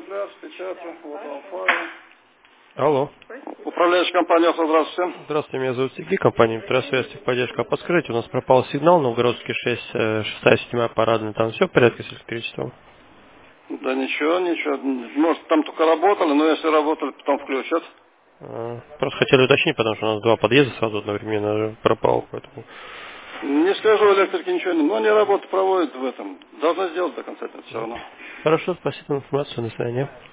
взгляд, печатаю, вот вам файл. Алло. Управляющая компания, здравствуйте. Здравствуйте, меня зовут Сергей, компания Метросвязь, техподдержка. Подскажите, у нас пропал сигнал, Новгородский 6, 6-7 парадная, там все в порядке с электричеством? Да ничего. Может, там только работали, но если работали, потом включат. Просто хотели уточнить, потому что у нас два подъезда сразу одновременно пропал, поэтому... Не скажу, электрики ничего не... Но они работу проводят в этом. Должны сделать до конца дня все равно. Хорошо, спасибо за информацию, до свидания.